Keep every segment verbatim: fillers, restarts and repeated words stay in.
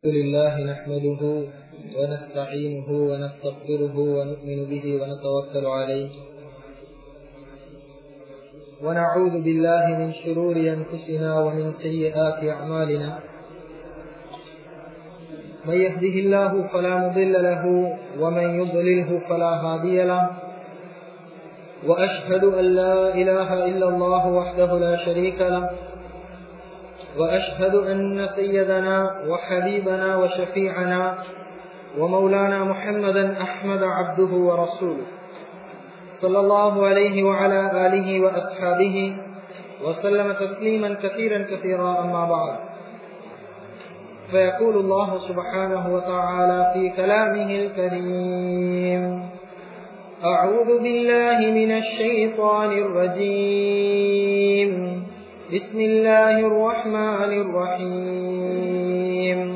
لله نحمده ونستعينه ونستغفره ونؤمن به ونتوكل عليه ونعوذ بالله من شرور أنفسنا ومن سيئات أعمالنا. من يهده الله فلا مضل له ومن يضلله فلا هادي له، وأشهد أن لا إله إلا الله وحده لا شريك له، وأشهد أن سيدنا وحبيبنا وشفيعنا ومولانا محمدا أحمد عبده ورسوله صلى الله عليه وعلى آله وأصحابه وسلم تسليما كثيرا كثيرا. أما بعد، فيقول الله سبحانه وتعالى في كلامه الكريم: أعوذ بالله من الشيطان الرجيم، بسم الله الرحمن الرحيم.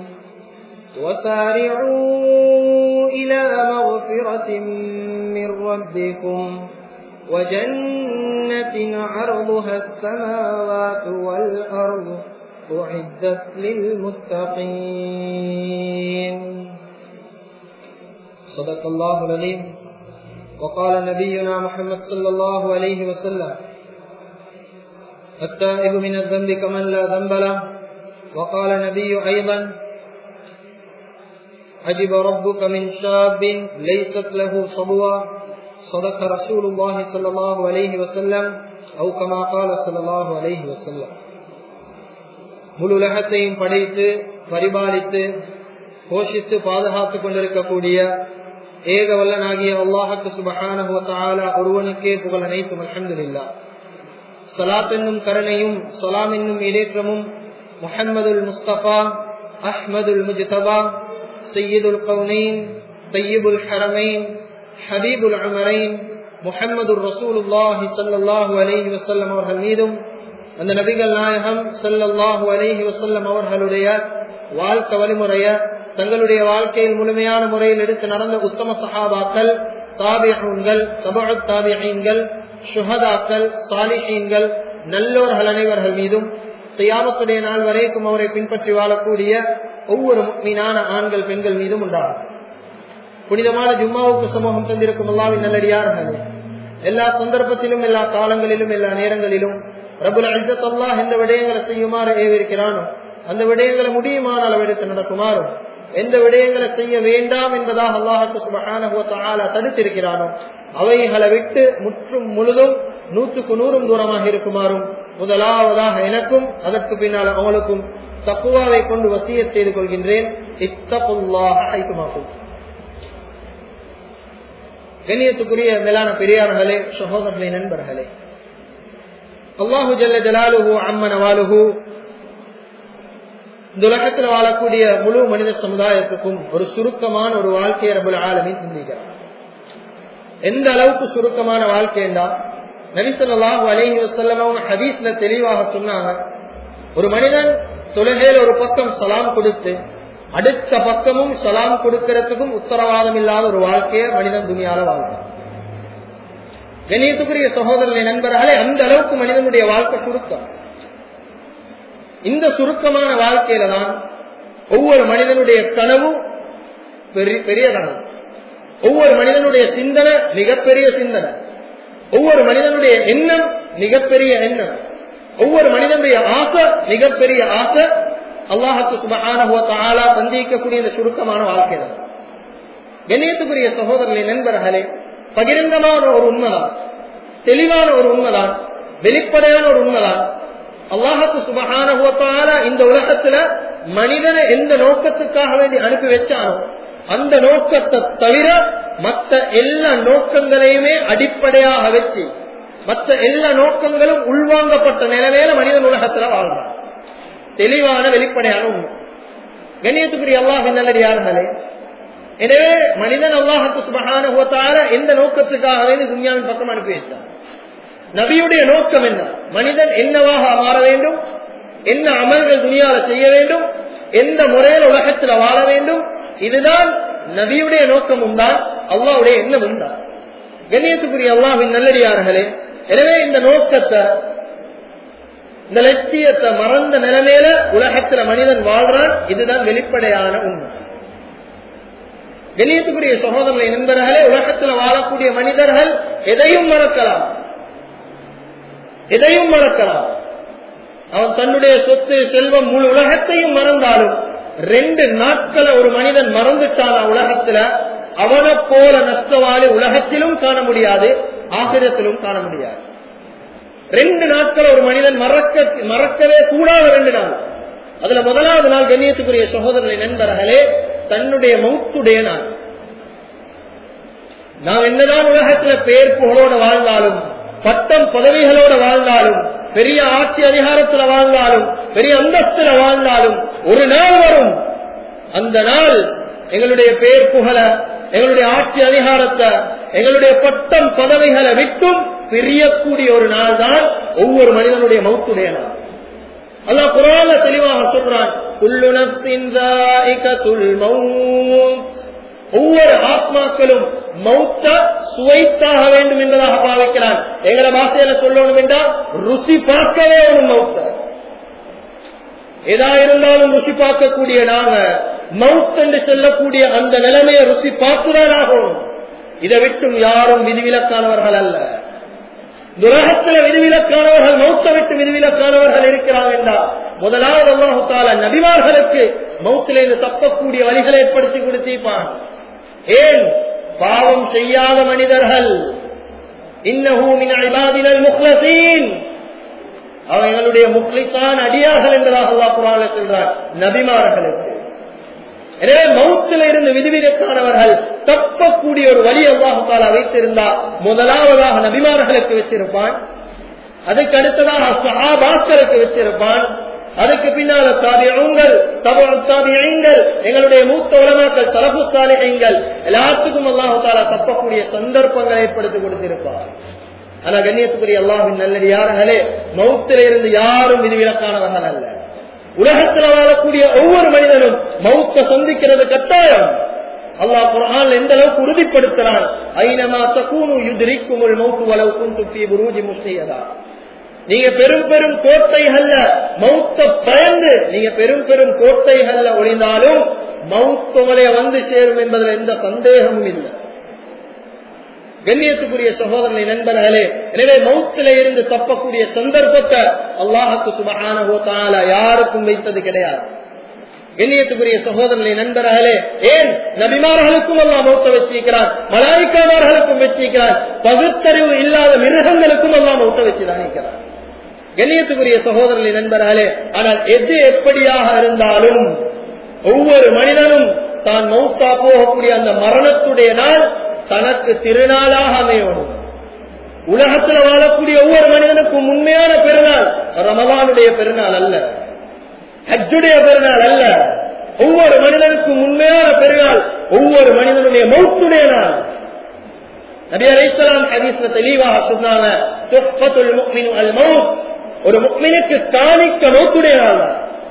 وسارعوا إلى مغفرة من ربكم وجنة عرضها السماوات والأرض أعدت للمتقين. صدق الله العليم. وقال نبينا محمد صلى الله عليه وسلم: التائب من الذنب كمن لا ذنب له. وقال النبي أيضا: عجب ربك من شاب ليست له صبوة. صدق رسول الله صلى الله عليه وسلم أو كما قال صلى الله عليه وسلم. முழு உலகத்தையும் படைத்து பரிபாலித்து போஷித்து பாதுகாத்துக் கொண்டிருக்கக்கூடிய ஏக வல்லனாகிய அல்லாஹ்வுக்கு சுப்ஹானஹு வ தஆலா ஒருவனுக்கே புகழ் அனைத்தும். அல்ஹம்துலில்லாஹ். ஸலாத் என்னும் கருணையும் ஸலாம் என்னும் இடேற்றமும் முஹம்மதுல் முஸ்தபா அஹ்மதுல் முஜ்தபா சய்யிதுல் கௌனைன் தய்யிபுல் ஹரமைன் ஹபீபுல் உமரைன் முஹம்மதுர் ரசூலுல்லாஹி ஸல்லல்லாஹு அலைஹி வஸல்லம் அவர்கள் மீதும், அந்த நபிகள் நாயகம் ஸல்லல்லாஹு அலைஹி வஸல்லம் அவர்களுடைய வாழ்க்கை வழிமுறைய தங்களுடைய வாழ்க்கையில் முழுமையான முறையில் எடுத்து நடந்த உத்தம சஹாபாக்கள், தாபிஊன்கள், தபஉத் தாபிஈன்கள், ஷுஹதாக்கள், சாலிஹீன்கள், நல்லோர்கள் அனைவர்கள் மீதும் கியாமத்துடைய நாள் வரைக்கும் அவரை பின்பற்றி வாழக்கூடிய ஒவ்வொரு முஃமினான ஆண்கள் பெண்கள் மீதும் உண்டாகும். புனிதமான ஜும்மாவுக்கு சமூகம் தந்திருக்கும் அல்லாஹ்வின் நல்லடியார்களே, எல்லா சந்தர்ப்பத்திலும் எல்லா காலங்களிலும் எல்லா நேரங்களிலும் ரப்புல் இஸ்ஸத் அல்லாஹ் எந்த விடயங்களை செய்யுமாறு ஏவிருக்கிறானோ அந்த விடயங்களை முடியுமான அளவெடுத்து நடக்குமாறும், எந்த விடயங்களை செய்ய வேண்டாம் என்பதாக அல்லாஹ்வுக்கு சுப்ஹானஹு வ தஆலா தடுத்திருக்கிறானோ அவைகளை விட்டு முற்றும் முழுதும் நூற்றுக்கு நூறும் தூரமாக இருக்குமாறும் முதலாவதாக எனக்கும் அதற்கு பின்னால் அவங்களுக்கும் தக்வாவை கொண்டு வசியத் செய்து கொள்கின்றேன். இத்தகுல்லாஹ ஹைதுமா குன்தும். கண்ணியத்துக்குரிய மேலான பெரியார்களே, சகோதரர்களே, நண்பர்களே, அல்லாஹு ஜல்ல ஜலாலுஹு அம்ம நவாலுஹு இந்த உலகத்தில் வாழக்கூடிய முழு மனித சமுதாயத்துக்கும் ஒரு சுருக்கமான ஒரு வாழ்க்கையை ரப்பல் ஆலமீன் தந்திருக்கிறார். எந்த அளவுக்கு சுருக்கமான வாழ்க்கை என்றால், நபி ஸல்லல்லாஹு அலைஹி வஸல்லம் அவங்க ஹதீஸ்ல தெளிவாக சொன்னாங்க, ஒரு மனிதன் தொழுகையில் ஒரு பக்கம் சலாம் கொடுத்து அடுத்த பக்கமும் சலாம் கொடுக்கிறதுக்கும் உத்தரவாதம் இல்லாத ஒரு வாழ்க்கையை மனிதன் துனியால வாழ்றான். கண்ணியத்துக்குரிய சகோதரர்களே, நண்பர்களே, அந்த அளவுக்கு மனிதனுடைய வாழ்க்கை சுருக்கம். இந்த சுருக்கமான வாழ்க்கையில தான் ஒவ்வொரு மனிதனுடைய கனவு பெரிய கனவு, ஒவ்வொரு மனிதனுடைய சிந்தனை மிகப்பெரிய சிந்தனை, ஒவ்வொரு மனிதனுடைய எண்ணம் மிகப்பெரிய எண்ணம், ஒவ்வொரு மனிதனுடைய ஆசை மிகப்பெரிய ஆசை அல்லாஹ்வுக்கு சுப்ஹானஹு வ தஆலா சந்திக்கக்கூடிய இந்த சுருக்கமான வாழ்க்கை தான். கண்ணியத்துக்குரிய சகோதரர்களே, நண்பர்களே, பகிரங்கமான ஒரு உண்மைதான், தெளிவான ஒரு உண்மைதான், வெளிப்படையான ஒரு உண்மைதான். அல்லாஹ்வுக்கு சுப்ஹானஹு வ தஆலா இந்த உலகத்துல மனிதனை எந்த நோக்கத்துக்காக வேண்டி அனுப்பி வச்சானோ அந்த நோக்கத்தை தவிர மற்ற எல்லா நோக்கங்களையுமே அடிப்படையாக வச்சு மற்ற எல்லா நோக்கங்களும் உள்வாங்கப்பட்ட நிலைமையில மனிதன் உலகத்துல வாழ்றான். தெளிவான வெளிப்படையான உண்மை. கண்ணியத்துக்குரிய அல்லாஹ்வின் நல்லடியார்களே, எனவே மனிதன் அல்லாஹ்வுக்கு சுப்ஹானஹு வ தஆலா எந்த நோக்கத்துக்காக வேண்டி துன்யாவின் பக்கம் அனுப்பி வைத்தார்? நபியுடைய நோக்கம் என்ன? மனிதன் என்னவாக மாற வேண்டும், என்ன அமல்கள் துனியால செய்ய வேண்டும், எந்த முறையில் உலகத்தில் வாழ வேண்டும், இதுதான் நபியுடைய நோக்கமும் தான், அல்லாஹ்வுடைய எண்ணமும் தான். கண்ணியத்துக்குரிய அல்லாஹ்வின் நல்லடியார்களே, எனவே இந்த நோக்கத்தை இந்த லட்சியத்தை மறந்த நிலைமையில உலகத்துல மனிதன் வாழ்றான். இதுதான் வெளிப்படையான உண்மை. கண்ணியத்துக்குரிய சகோதரர்களை நண்பர்களே, உலகத்தில் வாழக்கூடிய மனிதர்கள் எதையும் மறக்கலாம், எதையும் மறக்கலாம். அவன் தன்னுடைய சொத்து செல்வம் முழு உலகத்தையும் மறந்தாலும் ரெண்டு நாட்களை ஒரு மனிதன் மறந்துட்டான உலகத்துல அவனை போல நஷ்டவாளி உலகத்திலும் காண முடியாது, ஆகிரத்திலும் காண முடியாது. ரெண்டு நாட்கள் ஒரு மனிதன் மறக்க மறக்கவே கூடாத ரெண்டு நாள். அதுல முதலாவது நாள் கண்ணியத்துக்குரிய சகோதரர்களை நண்பர்களே தன்னுடைய மௌத்துடைய நாள். நாம் என்னதான் உலகத்துல பேர் புகழோட வாழ்ந்தாலும், பட்டம் பதவிகளோட வாழ்ந்தாலும், பெரிய ஆட்சி அதிகாரத்துல வாழ்ந்தாலும், பெரிய அந்தஸ்துல வாழ்ந்தாலும், ஒரு நாள் வரும், அந்த நாள் எங்களுடைய பேர் புகழ, எங்களுடைய ஆட்சி அதிகாரத்தை, எங்களுடைய பட்டம் பதவிகளை விட்டும் பிரியக்கூடிய ஒரு நாள் தான் ஒவ்வொரு மனிதனுடைய மௌத்துடைய நாள். அல்லாஹ் குர்ஆன்ல தெளிவாக சொல்றான், குல்லு நஃப்ஸின் ஸாயிகத்துல் மௌத், ஒவ்வொரு ஆத்மாக்களும் மௌத்த சுவைத்தாக வேண்டும் என்பதாக பாவிக்கிறான். எங்களை பாஷையில சொல்லணும் என்றால் ருசி பார்க்கவே ஒரு மௌத்த. எதா இருந்தாலும் ருசி பார்க்கக்கூடிய நாங்க மௌத் என்று சொல்லக்கூடிய அந்த நிலைமையை ருசி பார்த்துதான் ஆகணும். இதை விட்டும் யாரும் விதிவிலக்கானவர்கள் அல்ல. துலகத்தில் விதிவிலக்கானவர்கள் மௌத்தை விட்டு விதிவிலக்கானவர்கள் இருக்கிறாங்க என்றால் முதலாவது அல்லாஹு தஆலா நபிமார்களுக்கு மௌத்திலிருந்து தப்பக்கூடிய வழிகளை ஏற்படுத்தி கொடுத்திருப்பான். ஏன்? பாவம் செய்யாத மனிதர்கள், இன்னஹு மின் இபாதினல் முக்லஸீன், அவர்களுடைய முக்லிஸான அடியார்கள் என்பதாக அல்லாஹ் குர்ஆனில் சொல்றார் நபிமார்களுக்கு. எனவே மௌத்தில இருந்து விதிவிலக்கானவர்கள் தப்பக்கூடிய ஒரு வழி அல்லாஹ் தஆலா வைத்திருந்தார். முதலாவதாக நபிமார்களுக்கு வச்சிருப்பான், அதுக்கு அடுத்ததாக சஹாபாக்களுக்கு வச்சிருப்பான், அதுக்கு பின்னால தாபிஊன்கள், தபஉ தாபிஈன்கள், எங்களுடைய மூத்த உலமாக்கள், ஸலஃபு ஸாலிஹீன்கள் எல்லாத்துக்கும் அல்லாஹ் தஆலா தப்பக்கூடிய சந்தர்ப்பங்களை ஏற்படுத்தி கொடுத்திருப்பார். ஆனா கண்ணியத்துக்குரிய அல்லாஹ்வின் நல்லடியார்களே, மௌத்தில இருந்து யாரும் விதிவிலக்கானவர்கள் அல்ல. உலகத்தில் வாழக்கூடிய ஒவ்வொரு மனிதனும் மௌத்த சந்திக்கிறது கட்டாயம். அல்லாஹ் குர்ஆன்ல எந்த அளவுக்கு உறுதிப்படுத்துறான், ஐனமா தகூனு யுத்ரிக்குமுல் மௌத் வலவ் குன்தும் ஃபீ புரூஜி முஸ்ஸியதா. நீங்க பெரும் பெரும் கோட்டைகள்ல மௌத்த பயந்து நீங்க பெரும் பெரும் கோட்டைகள்ல ஒளிந்தாலும் மௌத் உங்களை வந்து சேரும் என்பதில் எந்த சந்தேகமும் இல்லை. கண்ணியத்துக்குரிய சகோதரனை நண்பர்களே, எனவே மௌத்திலே இருந்து தப்பக்கூடிய சந்தர்ப்பத்தை அல்லாஹ்வுக்கு சுப்ஹானஹு வ தஆலா யாருக்கும் வைத்தது கிடையாது. கண்ணியத்துக்குரிய சகோதரனை நண்பர்களே, ஏன் நபிமார்களுக்கும் அல்லாஹ் மௌத்தை வச்சிருக்கிறான், மலாயிக்காமார்களுக்கும் வச்சிருக்கிறான், பகுத்தறிவு இல்லாத மிருகங்களுக்கும் அல்லாஹ் மௌத்தை வச்சுதான் இருக்கிறான். கண்ணியத்துக்குரிய சகோதரனை நண்பர்களே, ஆனால் எது எப்படியாக இருந்தாலும் ஒவ்வொரு மனிதனும் தான் மௌத்தா போகக்கூடிய அந்த மரணத்துடைய நாள் தனக்கு திருநாளாக அமையணும். உலகத்தில் வாழக்கூடிய ஒவ்வொரு மனிதனுக்கும் உண்மையான பெருநாள் ரமலானுடைய பெருநாள் அல்ல, ஹஜ்ஜுடைய பெருநாள் அல்ல. ஒவ்வொரு மனிதனுக்கும் உண்மையான பெருநாள் ஒவ்வொரு மனிதனுடைய மௌத்துடைய நாள். நபி அலைஹிஸ்ஸலாம் ஹதீஸ்ல தெளிவாக சொன்னாங்க, துஃபத்துல் முஃமினு அல் மௌத், ஒரு முஃமினுக்கு காணிக்க மௌத்துடைய நாள்.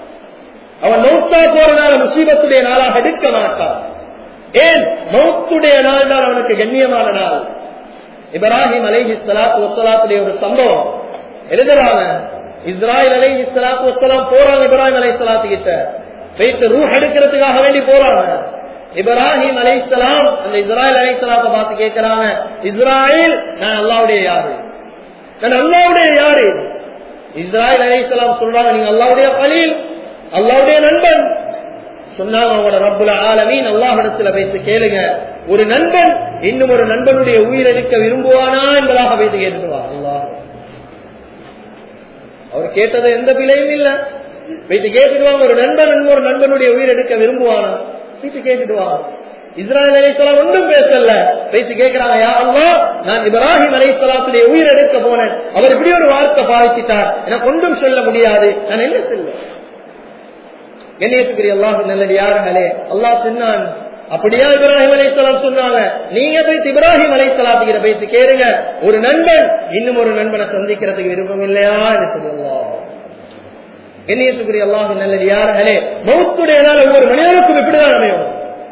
அவன் மௌத்தா போறனால முசீபத்துடைய நாளாக எடுக்க மாட்டான். ஏன்? மௌத்துடைய நாள் தான் அவனுக்கு கண்ணியமான நாள். இப்ராஹிம் அலைஹிஸ்ஸலாத்து வஸ்ஸலாத்துடைய ஒரு சம்பவம் எழுதுறாங்க. இஸ்ராயில் அலைஹிஸ்ஸலாத்து வஸ்ஸலாம் போறாங்க இப்ராஹிம் அலைஹிஸ்ஸலாத்து கிட்ட, வைத்து ரூஹ் எடுக்கிறதுக்காக வேண்டி போறாங்க. இப்ராஹிம் அலைஹிஸ்ஸலாம் அந்த இஸ்ராயில் அலைஹிஸ்ஸலாத்தை பார்த்து கேட்கிறாங்க, இஸ்ராயில் நான் அல்லாஹ்வுடைய யாரு, நான் அல்லாஹ்வுடைய யாரு? இஸ்ராயில் அலைஹிஸ்ஸலாம் சொல்றாங்க, நீங்க அல்லாஹ்வுடைய கலீல், அல்லாஹ்வுடைய நண்பன். சொன்னாங்க, அவங்களோட ரப்புல் ஆலமீன் அல்லாஹ்விடத்துல வைத்து கேளுங்க, ஒரு நண்பன் இன்னும் ஒரு நண்பனுடைய உயிர் எடுக்க விரும்புவானா என்பதாக வைத்து கேட்டுவா. அல்லாஹ் அவர் கேட்டது எந்த பிழையும் இல்ல, வைத்து கேட்டுடுவாங்க, ஒரு நண்பன் இன்னொரு நண்பனுடைய உயிர் எடுக்க விரும்புவானா வைத்து கேட்டுடுவாங்க. இஸ்ராயீல் அலைஹிஸ்ஸலாம் ஒன்றும் பேசல, வைத்து கேட்கிறாங்க, யா அல்லாஹ் நான் இப்ராஹிம் அலைஹிஸ்ஸலாத்துடைய உயிர் எடுக்க போனேன், அவர் இப்படி ஒரு வார்த்தை பாவிச்சிட்டார், எனக்கு ஒன்றும் சொல்ல முடியாது, நான் என்ன சொல்ல? கண்ணியத்துக்குரிய அல்லாஹ் நல்லடியார்களே, அல்லாஹ் சொன்னான், அப்படியா இப்ராஹிம் அலைஹிஸ்ஸலாம் சொன்னாங்க, நீங்க போய் இப்ராஹிம் அலைஹிஸ்ஸலாத்துக்கிட்ட போய் கேளுங்க, ஒரு நண்பன் இன்னும் ஒரு நண்பனை சந்திக்கிறதுக்கு விருப்பம் இல்லையா என்று சொல்லுவோம். கண்ணியத்துக்குரிய அல்லாஹ் நல்லடியார்களே, மௌத்துடைய நாள் ஒவ்வொரு மனிதனுக்கும் இப்படிதான் அமையும்.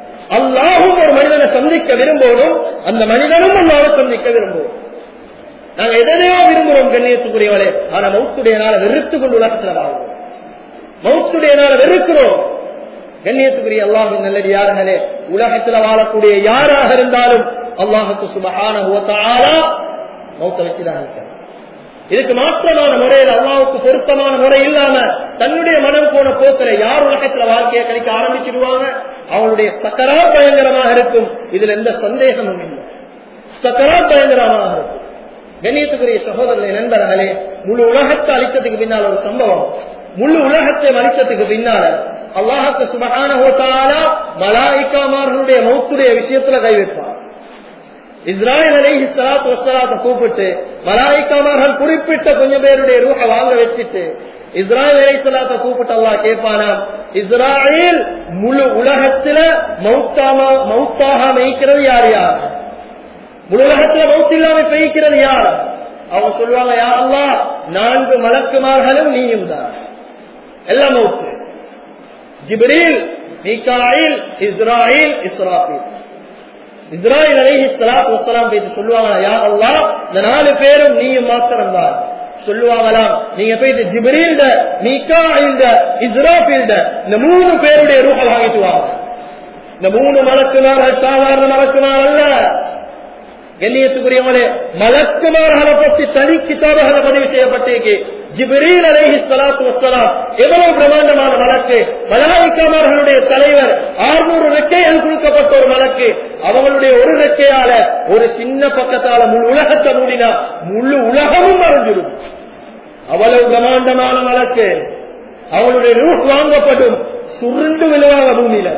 அல்லாஹும் ஒரு மனிதனை சந்திக்க விரும்புவதும் அந்த மனிதனும் அல்லாஹ்வை சந்திக்க விரும்புவோம். நாங்க எதனையோ விரும்புறோம் கண்ணியத்துக்குரியவளே. ஆனா மௌத்துடைய நாள வெறுத்து கொண்டு உலகத்துல வாழ்வோம். மௌத்துடைய நாள வெறுக்கிறோம். கண்ணியத்துக்குரிய அல்லாஹ்வின் நல்லடியார்களே, உலகத்துல வாழக்கூடிய யாராக இருந்தாலும் அல்லாஹ்வுக்கு சுப்ஹானஹு வ தஆலா மௌத்தை வச்சுதான் இருக்கிறார். இதுக்கு மாற்றமான முறையில் அல்லாஹ்வுக்கு பொருத்தமான முறை இல்லாம தன்னுடைய மனம் போன போக்கில யார் உலகத்துல வாழ்க்கையை கழிக்க ஆரம்பிச்சிடுவாங்க, அவங்களுடைய சக்கராத் பயங்கரமாக இருக்கும். இதுல எந்த சந்தேகமும் இல்லை. சக்கராத் பயங்கரமாக இருக்கும். கண்ணியத்துக்குரிய சகோதரர்களே, நண்பர்களே, முழு உலகத்தை அழித்ததுக்கு பின்னால் ஒரு சம்பவம். முழு உலகத்தை அழித்ததுக்கு பின்னால அல்லாஹ்வுக்கு சுப்ஹானஹு வ தஆலா மலாயிகாமார்களுடைய மௌத்துடைய விஷயத்துல கை வைப்பார். இஸ்ராயீல் அலைஹிஸ்ஸலாத்து வஸ்ஸலாத்தை கூப்பிட்டு மலாயிகாமார்கள் குறிப்பிட்ட கொஞ்சம் பேருடைய ரூஹ வாங்க வச்சுட்டு இஸ்ராயீல் அலைஹிஸ்ஸலாத்தை கூப்பிட்டு அல்லாஹ் கேட்பானா, இஸ்ராயீல் முழு உலகத்துல மௌத்தாமா மௌத்தாக மேய்க்கிறது யார் யார்? முழு உலகத்துல மௌத் இல்லாம பெய்க்கிறது யார்? அவங்க சொல்லுவாங்க, யா அல்லாஹ், நான்கு மலக்குமார்களும் நீயும் தான். எல்லாம் மௌத்து. ஜிப்ரீல், மீகாயில், இஸ்ராயீல், இஸ்ராஃபீல். இஸ்ராயீல் அலைஹிஸ்ஸலாத்து வஸ்ஸலாம் பேசி சொல்லுவாங்க, யா அல்லாஹ், இந்த நாலு பேரும் நீயும் மாத்திரம் தான். சொல்லுவாங்களாம், நீங்க போயிட்டு ஜிப்ரீல், மீகாயில், இஸ்ராஃபீல் இந்த மூணு பேருடைய ரூஹ வாங்கிட்டு வாங்க. இந்த மூணு மலக்குமார்கள் சாதாரண மலக்குமார் அல்ல. கண்ணியத்துக்குரியவங்களே, மலக்குமார்களை பற்றி தனி கிதாபுகளை பதிவு செய்யப்பட்டிருக்கு. ஜிப்ரீல் அலைஹிஸ்ஸலாத்து வஸ்ஸலாம் எவ்வளவு பிரமாண்டமான மலக்கு, மலாயிகாமார்களுடைய தலைவர், ஆறுநூறு ரெக்கைகள் கொடுக்கப்பட்ட ஒரு மலக்கு. அவங்களுடைய ஒரு ரெக்கையால ஒரு சின்ன பக்கத்தால முழு உலகத்தை மூடினா முழு உலகமும் மறைஞ்சிடும். அவ்வளவு பிரமாண்டமான மலக்கு. அவங்களுடைய ரூஹ் வாங்கப்படும், சுருண்டு விழுவாங்க பூமியில.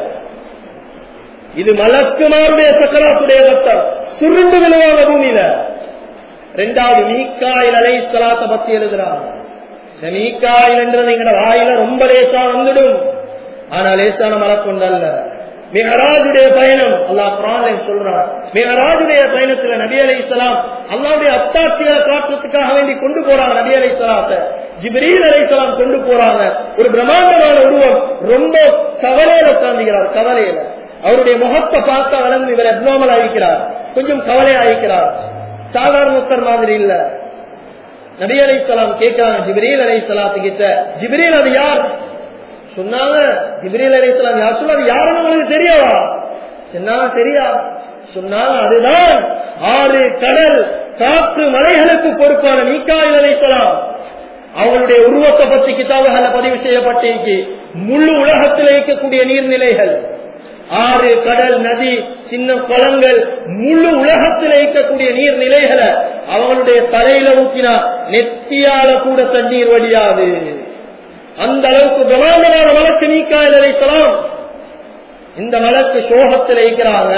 இது மலக்குமாருடைய சக்கராத்துடைய கட்டம், சுருண்டு விழுவாங்க பூமியில. இரண்டாவது மீகாயில் அலைஹிஸ்ஸலாத்தை பத்தி எழுதுறாங்க. இந்த மீகாயில் என்றது எங்கட வாயில ரொம்ப லேசா வந்துடும், ஆனா லேசான மலக்கொண்டல்ல. மிஹராஜுடைய பயணம் அல்லாஹ் குர்ஆன்ல சொல்றான். மிஹராஜுடைய பயணத்துல நபி அலைஹிஸ்ஸலாம் அல்லாஹ்வுடைய அத்தாட்சிகளை காட்டுறதுக்காக வேண்டி கொண்டு போறாங்க. நபி அலைஹிஸ்ஸலாத்தை ஜிப்ரீல் அலைஹிஸ்ஸலாம் கொண்டு போறாங்க. ஒரு பிரம்மாண்டமான உருவம், ரொம்ப கவலையில உட்கார்ந்துகிறார். கவலையில அவருடைய முகத்தை பார்த்தா வளர்ந்து இவர் அப்நார்மல் ஆகிக்கிறார், கொஞ்சம் கவலை ஆகிக்கிறார். சாதாரண மக்கள் மாதிரி இல்ல. நபி அலைஹிஸ்ஸலாம் கேட்கிறாங்க ஜிப்ரீல் அலைஹிஸ்ஸலாத்து கிட்ட, ஜிப்ரீல் அது யார்? சொன்னாங்க, ஜிப்ரீல் அலைஹிஸ்ஸலாம் யார்? சொன்னாங்க, யாருன்னு உங்களுக்கு தெரியாவா? சொன்னாங்க, தெரியா. சொன்னாங்க, அதுதான் ஆறு கடல் காற்று மலைகளுக்கு பொறுப்பான மீகாயில் அலைஹிஸ்ஸலாம். அவங்களுடைய உருவத்தை பற்றி கிதாபுகளை பதிவு செய்யப்பட்டிருக்கு. முழு உலகத்தில் இருக்கக்கூடிய நீர்நிலைகள், ஆறு கடல் நதி சின்ன குளங்கள், முழு உலகத்தில் இருக்கக்கூடிய நீர்நிலைகளை அவங்களுடைய தலையில ஊற்றினா நெத்தியால கூட தண்ணீர் வடியாது. அந்த அளவுக்கு பிரமாண்டமான மலக்கு மீகாயில் அலைஹிஸ்ஸலாம். இந்த மலக்கு சோகத்தில் இருக்கிறாங்க.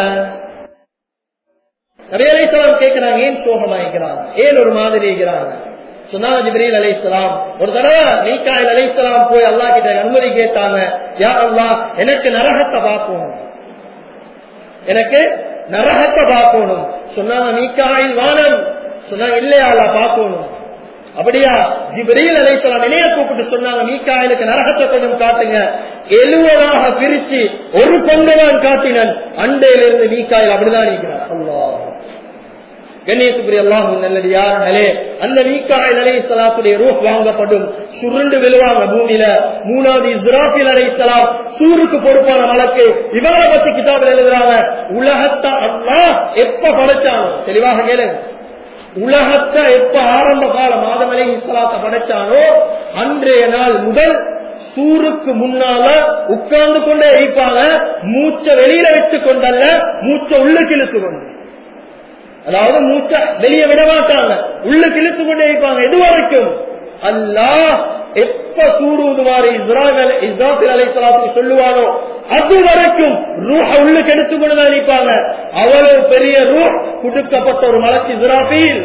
நபி அலைஹிஸ்ஸலாம் கேட்கிறாங்க, ஏன் சோகமா இருக்கிறாங்க, ஏன் ஒரு மாதிரி இருக்கிறாங்க? சொன்னாங்க ஜிப்ரீல் அலைஹிஸ்ஸலாம், ஒரு தடவை மீகாயில் அலைஹிஸ்ஸலாம் போய் அல்லாஹ் கிட்ட அனுமதி கேட்டாங்க, யா அல்லாஹ், எனக்கு நரகத்தை பார்க்கணும், எனக்கு நரகத்தை பார்க்கணும். சொன்னாங்க, மீகாயில் வானம். சொன்னாங்க, இல்லையா அல்லாஹ் பார்க்கணும். அப்படியா? ஜிப்ரீல் அலைஹிஸ்ஸலாம் இணைய கூப்பிட்டு சொன்னாங்க, மீகாயிலுக்கு நரகத்தை கொஞ்சம் காட்டுங்க. எழுவதாக பிரிச்சு ஒரு பங்குதான் காட்டினன். அண்டையிலிருந்து மீகாயில் அப்படிதான் இருக்கிறார். அல்லாஹ் கண்ணியத்துக்குரிய அல்லாஹ்வின் நல்லடியார்களே, அந்த மீகாயில் அலைஹிஸ்ஸலாத்துடைய ரூஹ் வாங்கப்படும், சுருண்டு விழுவாங்க பூமியில. மூணாவது இஸ்ராஃபீல் அலைஹிஸ்ஸலாம், சூருக்கு பொறுப்பான மலக்கு. இவங்களை பத்தி கிதாபில் எழுதுறாங்க, உலகத்தை அல்லாஹ் எப்ப படைச்சானோ, தெளிவாக கேளுங்க, உலகத்தை எப்ப ஆரம்ப காலம் ஆதம் அலைஹிஸ்ஸலாத்தை படைச்சானோ அன்றைய நாள் முதல் சூருக்கு முன்னால உட்கார்ந்து கொண்டே இருப்பாங்க. மூச்ச வெளியில வச்சு கொண்டல்ல, மூச்ச உள்ளுக்கு இழுத்து கொண்டு, அதாவது மூச்ச வெளியே விட மாட்டாங்க, உள்ளுக்கு இழுத்து கொண்டே இருப்பாங்க. எது வரைக்கும்? அல்லாஹ் எப்ப சூருமாறு இஸ்ராஃபீல் அலைஹிஸ்ஸலாத்துக்கு சொல்லுவானோ அது வரைக்கும் ரூஹ உள்ளுக்கு எடுத்துக் கொண்டுதான் நிற்பாங்க. அவ்வளவு பெரிய ரூஹ் கொடுக்கப்பட்ட ஒரு மலக்கு இஸ்ராஃபீல்.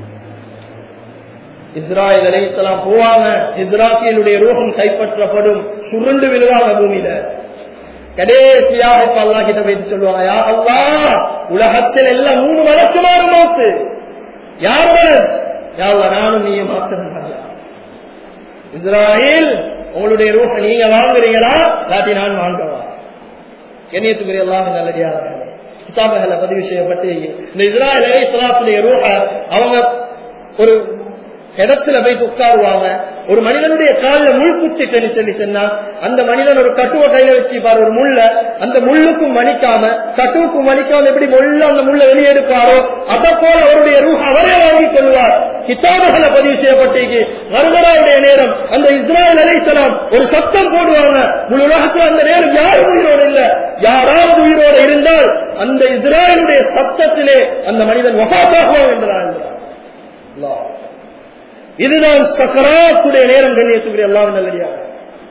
இஸ்ராயீல் அலைஹிஸ்ஸலாம் போவாங்க, இஸ்ராஃபீலுடைய ரூஹம் கைப்பற்றப்படும், சுருண்டு விழுவாங்க பூமியில. கடைசியாக இப்ப அல்லாஹ் கிட்ட போயிட்டு சொல்லுவாங்க, யா அல்லாஹ், உலகத்தில் எல்லாம் மூணு மலக்குமாறு மௌத்து. யார் மலக்? யா அல்லாஹ், நானும் நீயும் மாத்திரம். இஸ்ராயீல், உங்களுடைய ரூஹ நீங்க வாங்குறீங்களா, இல்லாட்டி நான் வாங்கவா? கண்ணியத்துக்குரிய அல்லாஹ் நல்லடியார்களே, கிதாபுகளை பதிவு செய்யப்பட்டு இந்த இஸ்ராயீல் அலைஹிஸ்ஸலாத்துடைய ரூஹ அவங்க ஒரு இடத்துல போய் உட்காருவாங்க. ஒரு மனிதனுடைய காலில் முள் குத்திட்டேன்னு சொல்லி சொன்னா அந்த மனிதன் ஒரு கட்டுவ கையில வச்சுப்பாரு, ஒரு முள்ள, அந்த முள்ளுக்கும் மணிக்காம கட்டுவுக்கும் மணிக்காம எப்படி முள்ள அந்த முள்ள வெளியெடுப்பாரோ அதை போல அவருடைய ரூஹ் அவரே வாங்கிக் கொள்வார். கிதாபுகளை பதிவு செய்யப்பட்டிருக்கு. மறுமராவுடைய நேரம் அந்த இஸ்ராயேல் அலைஹிஸ்ஸலாம் ஒரு சத்தம் போடுவாங்க. முழு உலகத்தில் அந்த நேரம் யாரும் உயிரோடு இல்ல. யாராவது உயிரோடு இருந்தால் அந்த இஸ்ராயேலுடைய சத்தத்திலே அந்த மனிதன் வஃபாத்தாகுவான் என்றார். இதுதான் சக்கராத்துடைய நேரம். கண்ணியத்துக்குரிய அல்லாஹ்வின் நல்லடியார்களே,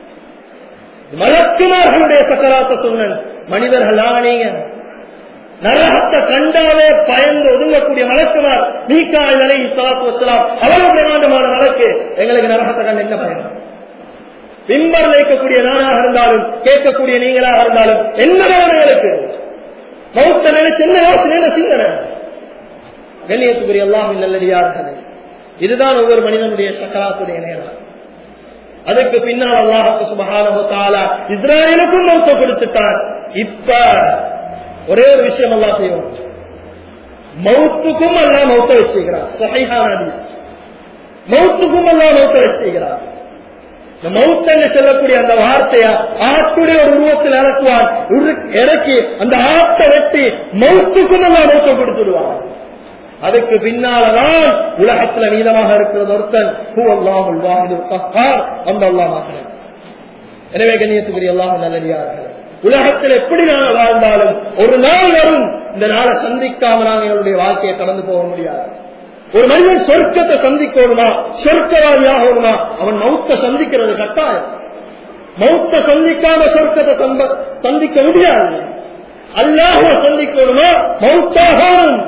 மலக்குமார்களுடைய சக்கராத்தை சொன்னேன். மனிதர்கள் ஆனீங்க நரகத்தை கண்டாலே பயந்து ஒதுங்கக்கூடிய மலக்குமார் மீகாயில் அலைஹிஸ்ஸலாத்து வஸ்ஸலாம் அவ்வளவு பிரமாண்டமான மலக்கு. எங்களுக்கு நரகத்தை கண்டு என்ன பயன்? பிம்பர் வைக்கக்கூடிய நானாக இருந்தாலும் கேட்கக்கூடிய நீங்களாக இருந்தாலும் என்ன எங்களுக்கு மௌத்த நினைச்சு என்ன யோசனை, என்ன சிந்தனை? கண்ணியத்துக்குரிய அல்லாஹ்வின் நல்லடியார்களே, இதுதான் ஒவ்வொரு மனிதனுடைய சக்கராத்துடைய நேரம். அதுக்கு பின்னால் அல்லாஹ் சுப்ஹானஹு வ தஆலா இஸ்ராயேலுக்கும் மௌத்த கொடுத்துட்டான். இப்ப ஒரே ஒரு விஷயம் அல்லாஹ் செய்வான், மௌத்துக்கும் அல்லாஹ் மௌத்த வச்சுக்கிறார். ஸஹீஹான ஹதீஸ், மௌத்துக்கும் அல்லாஹ் மௌத்த வச்சுக்கிறார். இந்த மௌத் என்று சொல்லக்கூடிய அந்த வார்த்தையா ஆட்டுடைய ஒரு உருவத்தில் இறக்குவான். இறக்கி அந்த ஆட்டை வெட்டி மௌத்துக்கும் அல்லாஹ் மௌத்த கொடுத்துடுவான். அதுக்கு பின்னால்தான் உலகத்துல மீதமாக இருக்கிறது ஒருத்தன் ஹுவல்லாஹுல் வாஹிதுல் கஹ்ஹார், அந்த அல்லாஹ் மாத்திரம். எனவே கண்ணியத்துக்குரிய அல்லாஹ்வின் நல்லடியார்களே, உலகத்தில் எப்படி நாங்கள் வாழ்ந்தாலும் ஒரு நாள் வரும், இந்த நாளை சந்திக்காம நாங்கள் எங்களுடைய வாழ்க்கையை கடந்து போக முடியாது. ஒரு மனிதன் சொர்க்கத்தை சந்திக்கணுமா, சொர்க்கவாதியாகணுமா, அவன் மௌத்த சந்திக்கிறது கட்டாயம். மௌத்த சந்திக்காம சொர்க்கத்தை சந்திக்க முடியாது. அல்லாஹ்வை சந்திக்கணுமா, மௌத்தாகணும்.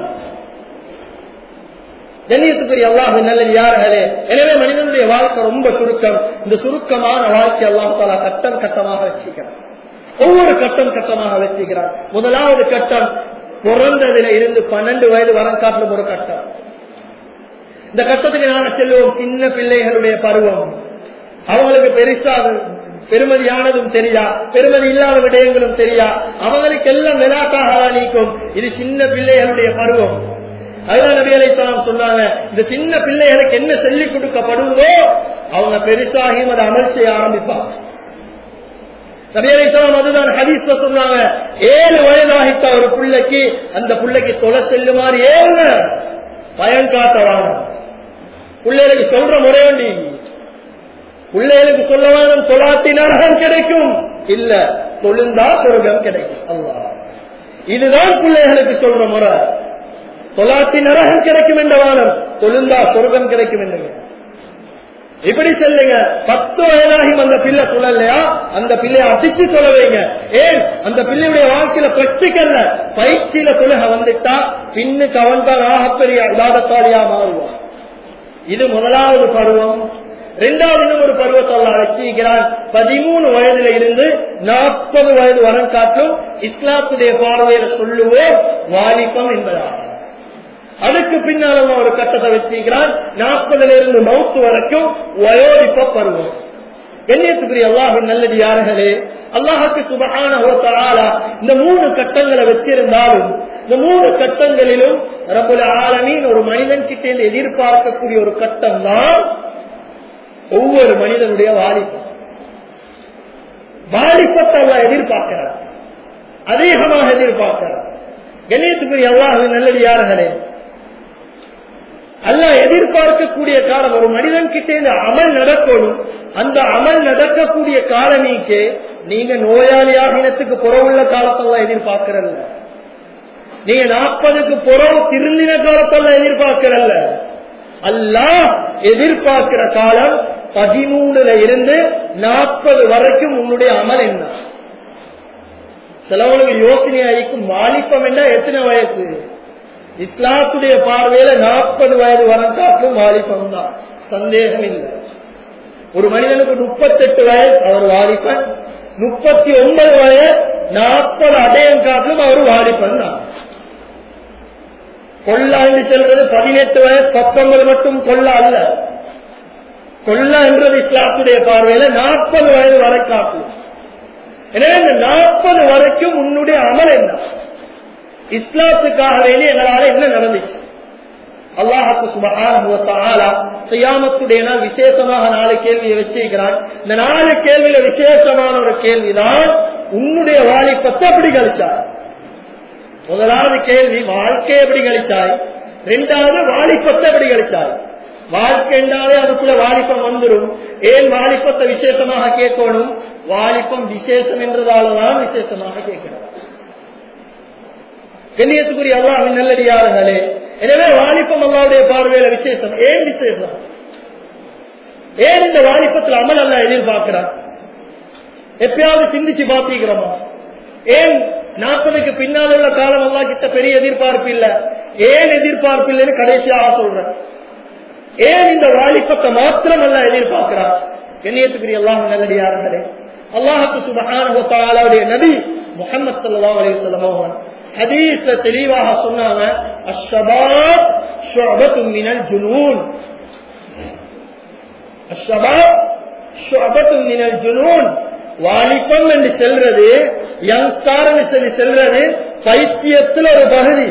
கண்ணியத்துக்குரிய அல்லாஹ்வின் நல்லடியார்களே, எனவே மனிதனுடைய வாழ்க்கை ரொம்ப சுருக்கம். இந்த சுருக்கமான வாழ்க்கை அல்லாஹ் தஆலா கட்டம் கட்டமாக வச்சுக்கிறார். ஒவ்வொரு கட்டம் கட்டமாக வச்சுக்கிறார். முதலாவது கட்டம் பிறந்ததில இருந்து பன்னெண்டு வயது வரங்காட்டிலும் ஒரு கட்டம். இந்த கட்டத்துக்கு நாங்கள் செல்வோம் சின்ன பிள்ளைகளுடைய பருவம். அவங்களுக்கு பெருசா பெருமதியானதும் தெரியா, பெருமதி இல்லாத விடயங்களும் தெரியா, அவங்களுக்கு எல்லாம் விளையாட்டாக நீக்கும். இது சின்ன பிள்ளைகளுடைய பருவம். அதுதான் நபி அலைஹிஸ்ஸலாம் சொன்னாங்க, இந்த சின்ன பிள்ளைகளுக்கு என்ன சொல்லிக் கொடுக்கப்படுவதோ அவங்க பெருசாகி அதை அமல் செய்ய ஆரம்பிப்பாங்க. நபி அலைஹிஸ்ஸலாம் அதுதான் ஹதீஸ்ல சொன்னாங்க, ஏழு வயதாகிட்ட ஒரு பிள்ளைக்கு அந்த பிள்ளைக்கு தொலை செல்லுமாறு ஏழுங்க பயன் காட்டவான பிள்ளைகளுக்கு சொல்ற முறை வேண்டி பிள்ளைகளுக்கு சொல்ல வேணும். தொலாட்டி நரகம் கிடைக்கும், இல்ல தொழுந்தா சொர்க்கம் கிடைக்கும். அல்லாஹ் இதுதான் பிள்ளைகளுக்கு சொல்ற முறை. தொலாட்டி நரகம் கிடைக்கும் என்ற வானம், தொழுந்தா சொர்க்கம் கிடைக்கும் என்று இப்படி சொல்லுங்க. பத்து வயதாகி அந்த பிள்ளை சொல்லலையா, அந்த பிள்ளைய அடிச்சு சொல்ல வைங்க. ஏன் அந்த பிள்ளையுடைய வாழ்க்கையில பிரக்டிக்கல்ல பயிற்சியில தொழுக வந்துட்டா பின்னுக்கு அவன் தான் ஆகப்பெரிய உதாரணத்தாலியா மாறுவான். இது முதலாவது பருவம். இரண்டாவது இன்னும் ஒரு பருவத்தை அல்லாஹ் வச்சிருக்கிறான். பதிமூணு வயதுல இருந்து நாற்பது வயது வரம் காட்டும் இஸ்லாத்துடைய பார்வையில சொல்லுவோம் வாலிபம் என்பதாகும். அதுக்கு பின்னால ஒரு கட்டத்தை வச்சிருக்கிறான். நாற்பதுல இருந்து மௌத்து வரைக்கும் வயோதிப்ப பருவம். கண்ணியத்துக்குரிய அல்லாஹ்வின் நல்லடியார்களே, அல்லாஹ்வுக்கு சுப்ஹானஹு வ தஆலா இந்த மூணு கட்டங்களை வச்சிருந்தாலும் இந்த மூணு கட்டங்களிலும் ரப்புல் ஆலமீன் ஒரு மனிதன் கிட்ட எதிர்பார்க்கக்கூடிய ஒரு கட்டம் தான் ஒவ்வொரு மனிதனுடைய வாலிபம். வாலிபத்தை அல்லாஹ் எதிர்பார்க்கிறார், அதிகமாக எதிர்பார்க்கிறார். கண்ணியத்துக்குரிய அல்லாஹ்வின் நல்லடியார்களே, அல்லாஹ் எதிர்பார்க்கக்கூடிய காலம் ஒரு மனிதன் கிட்டே அமல் நடக்கணும். அந்த அமல் நடக்கக்கூடிய காலனிக்கு நீங்க நோயாளியாகினத்துக்கு புறவுள்ள காலத்தெல்லாம் எதிர்பார்க்கிறல்ல, நீங்க நாற்பதுக்கு புறவு திருந்தின காலத்தெல்லாம் எதிர்பார்க்கிறல்ல. அல்லாஹ் எதிர்பார்க்கிற காலம் பதிமூணுல இருந்து நாற்பது வரைக்கும் உன்னுடைய அமல் என்ன. சிலவனுக்கு யோசனையாயிருக்கும் வாலிபம் என்ன எத்தனை வயசு. இஸ்லாத்துடைய பார்வையில நாற்பது வயது வரம் காட்டும் வாலிபம் தான், சந்தேகம் இல்லை. ஒரு மனிதனுக்கு முப்பத்தி எட்டு வயது அவர் வாலிபன், முப்பத்தி ஒன்பது வயது நாற்பது அடையம் காட்டிலும் அவர் வாலிபன் தான். கொல்லாண்டு செல்றது பதினெட்டு வயது பத்தொன்பது மட்டும் கொல்ல அல்ல. கொல்ல என்றது இஸ்லாத்துடைய பார்வையில நாற்பது வயது வரை காட்டும். எனவே இந்த நாற்பது வரைக்கும் உன்னுடைய அமல் என்ன, இஸ்லாத்துக்காக வேண்டி எங்களால என்ன நடந்துச்சு. அல்லாஹ்வுக்கு சுப்ஹானஹு வ தஆலா கியாமத்துடைய நாள் விசேஷமாக நாலு கேள்வியை வச்சிருக்கிறான். இந்த நாலு கேள்வியில விசேஷமான ஒரு கேள்விதான் உன்னுடைய வாலிபத்தை எப்படி கழிச்சாய். முதலாவது கேள்வி வாழ்க்கை எப்படி கழிச்சாய், இரண்டாவது வாலிபத்தை எப்படி கழிச்சாய். வாழ்க்கை என்றாலே அதுக்குள்ள வாலிபம் வந்துடும். ஏன் வாலிபத்தை விசேஷமாக கேட்கணும், வாலிபம் விசேஷம் என்றதால்தான் விசேஷமாக கேட்கணும். கண்ணியத்துக்குரிய அல்லாஹ்வின் நல்லடியார்களே, எனவே வாலிபம் அல்லாஹ்வுடைய பார்வையில விசேஷம். ஏன் விசேஷம், ஏன் இந்த வாலிபத்தில் அமல் அல்லாஹ் எதிர்பார்க்கிறான், எப்பயாவது சிந்திச்சு பார்த்திக்கிறோமா? ஏன் நாற்பதுக்கு பின்னால் உள்ள காலம் அல்லாஹ் கிட்ட பெரிய எதிர்பார்ப்பு இல்ல, ஏன் எதிர்பார்ப்பு இல்லைன்னு கடைசியாக சொல்றேன். ஏன் இந்த வாலிபத்தை மாத்திரம் அல்லாஹ் எதிர்பார்க்கிறான். கண்ணியத்துக்குரிய அல்லாஹ்வின் நல்லடியார்களே, அல்லாஹ்வுக்கு சுப்ஹானஹு வ தஆலாவுடைய நபி முஹம்மது ஸல்லல்லாஹு அலைஹி வஸல்லம் அவர்கள் ஹதீஸ்ல தெளிவாக சொன்னாங்க, அஷ்ஷபாப் ஷுஅபத்துன் மினல் ஜுனூன். அஷ்ஷபாப் ஷுஅபத்துன் மினல் ஜுனூன். வாலிபம் என்று செல்றது, யங்ஸ்டார் என்று செல்றது பைத்தியத்தில் ஒரு பகுதி.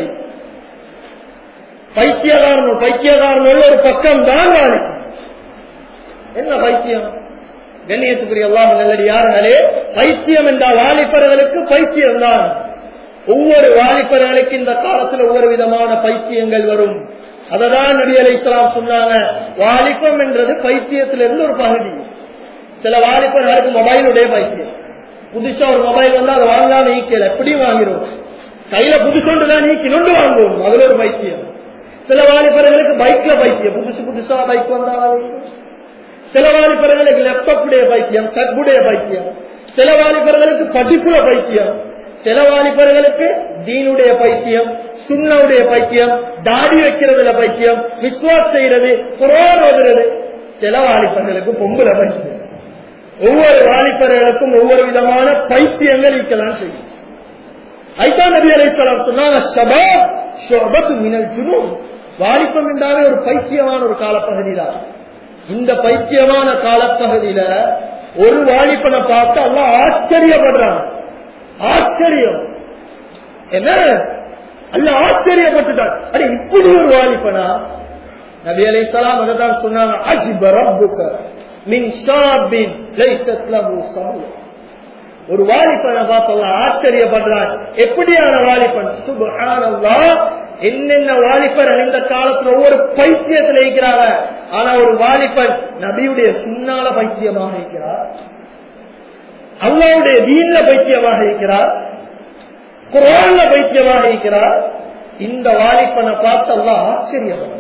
பைத்தியகாரன் பைத்தியகாரன் ஒரு பக்கம் தான் வாலிபம். என்ன பைத்தியம்? கண்ணியத்துக்குரிய அல்லாஹ் நல்லடியார்களே, பைத்தியம் என்ற வாலிபர்களுக்கு பைத்தியம் தான். ஒவ்வொரு வாலிபர்களுக்கு இந்த காலத்தில் ஒவ்வொரு விதமான பைத்தியங்கள் வரும். அததான் நபி அலைஹிஸ்ஸலாம் சொன்னாங்க, வாலிபம் என்றது பைத்தியத்திலிருந்து ஒரு பகுதி. சில வாலிபர்களுக்கு மொபைலுடைய பைத்தியம். புதுசா ஒரு மொபைல் வந்து அதை வாங்கலாம் நீக்கல, எப்படி வாங்கிடும், கையில புதுசொண்டுதான் நீக்கி நொண்டு வாங்குவோம், அதுல ஒரு பைத்தியம். சில வாலிபர்களுக்கு பைக்ல பைத்தியம், புதுசு புதுசா பைக் வந்தாலும். சில வாலிபர்களுக்கு லேப்டாப்புடைய பைத்தியம், டக்குடைய பைத்தியம். சில வாலிபர்களுக்கு படிப்புல பைத்தியம். சில வாலிபர்களுக்கு தீனுடைய பைத்தியம், சுன்னவுடைய பைத்தியம், தாடி வைக்கிறதுல பைத்தியம், விஸ்வாஸ் செய்யறது, குர்ஆன் ஓதுறது. சில வாலிபர்களுக்கு பொம்பளை பைத்தியம். ஒவ்வொரு வாலிபர்களுக்கும் ஒவ்வொரு விதமான பைத்தியங்கள் இருக்கலாம் செய்யும். ஐதா நபி அலைஹிஸ்ஸலாம் சொன்னாங்க, ஷபாப் ஷுஅபத்துன் மினல் ஜுனூன். வாலிபம் என்றாலே ஒரு பைத்தியமான ஒரு காலப்பகுதி தான். இந்த பைத்தியமான காலப்பகுதியில ஒரு வாலிபனை பார்த்து அல்லாஹ் ஆச்சரியப்படுறான். ஆச்சரியம் என்ன, அல்லாஹ் ஆச்சரியப்பட்டுட்டான். அட இப்படி ஒரு வாலிபனா? நபி அலைஹிஸ்ஸலாம் அதான் சொன்னாங்க, அஜிப ரப்புக மின் ஷாபின் லைஸத் லஹு ஸபுர். ஒரு வாலிபனை பார்த்து அல்லாஹ் ஆச்சரியப்படுறான். எப்படியான வாலிபன்? சுப்ஹானல்லாஹ். என்னென்ன வாலிபர் இந்த காலத்துல ஒவ்வொரு பைத்தியத்தில் இருக்கிறாங்க. ஆனா ஒரு வாலிபன் நபியுடைய சுன்னால பைத்தியமாக இருக்கிறார், அல்லாஹ்வுடைய தீன்ல பைத்தியமாக இருக்கிறார், குர்ஆன்ல பைத்தியமாக இருக்கிறார். இந்த வாலிபனை பார்த்து அல்லாஹ் ஆச்சரியப்படுறான்.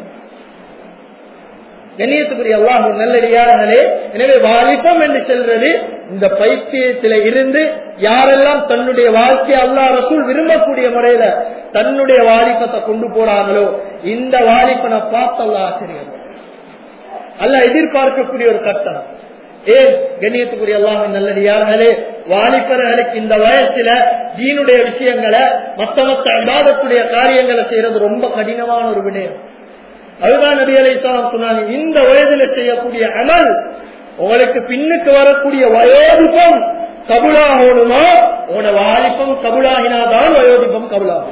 கண்ணியத்துக்குரிய அல்லாஹ்வின் நல்லடியார்களே, எனவே வாலிபம் என்று சொல்றது இந்த பைத்தியத்தில இருந்து யாரெல்லாம் தன்னுடைய வாழ்க்கையை அல்லாஹ் ரசூல் விரும்பக்கூடிய முறையில தன்னுடைய வாலிபத்தை கொண்டு போறாங்களோ இந்த வாலிபனை பார்த்து அல்லாஹ் ஆச்சரியப்படுறான். அல்லாஹ் எதிர்பார்க்கக்கூடிய ஒரு கட்டம். ஏன் கண்ணியத்துக்குரிய அல்லாஹ்வின் நல்லடியார்களே, வாலிபர்களுக்கு இந்த வயசுல தீனுடைய விஷயங்களை மத்த மத்த இபாதத்துடைய காரியங்களை செய்யறது ரொம்ப கடினமான ஒரு விடயம். அதுதான் நபி அலைஹிஸ்ஸலாம் சொன்னாங்க, இந்த வயதில செய்யக்கூடிய அமல் உங்களுக்கு பின்னுக்கு வரக்கூடிய வயோதிபம் கபுலாகணுமா? உன வாலிபம் கபுலாகினாதான் வயோதிபம் கபுலாகும்.